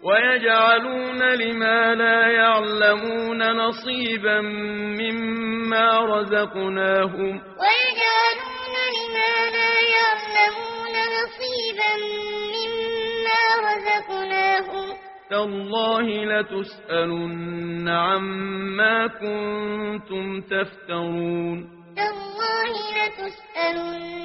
ويجعلون لما لا يعلمون نصيبا مما رزقناهم ويجعلون لما لا يعلمون نصيبا مما رزقناهم تالله لتسألن عما كنتم تفترون تالله لتسألن